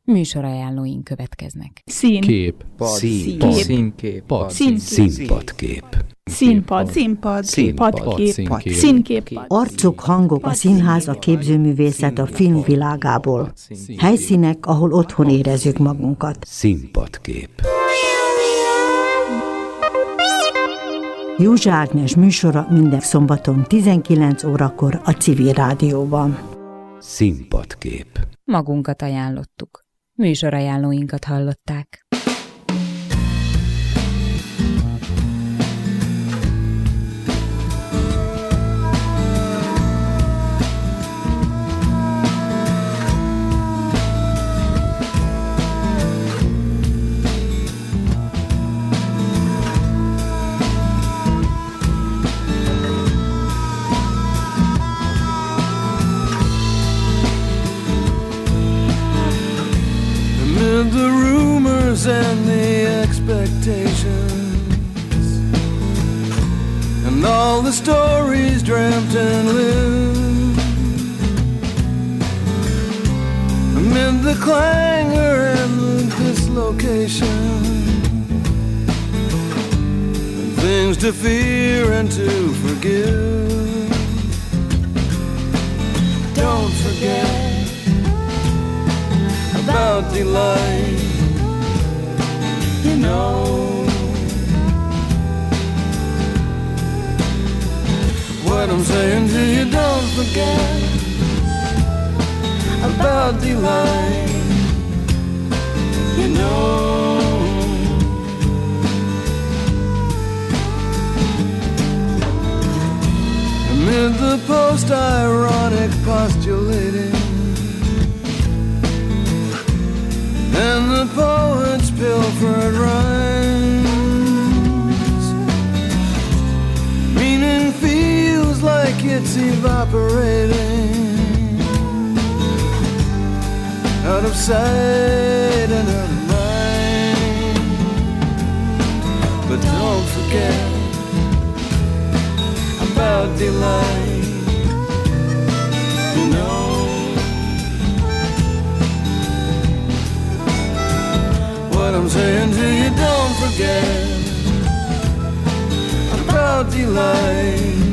Műsorajánlóink következnek. Színkép. Színkép. Arcok, hangok, a színház, a képzőművészet, a film világából. Helyszínek, ahol otthon érezzük magunkat. Színpadkép. Józsa Ágnes műsora minden szombaton 19 órakor a Civil Rádióban. Színpadkép. Magunkat ajánlottuk. Műsorajánlóinkat hallották. The rumors and the expectations and all the stories dreamt and lived, amid the clangor and the dislocation, and things to fear and to forgive. Don't forget about delight, you know. What I'm saying to you, don't forget about delight, you know. Amid the post-ironic postulating and the poet's pilfered rhymes, meaning feels like it's evaporating out of sight and out of mind. But don't forget about delight, you know. What I'm saying to you, don't forget about delight.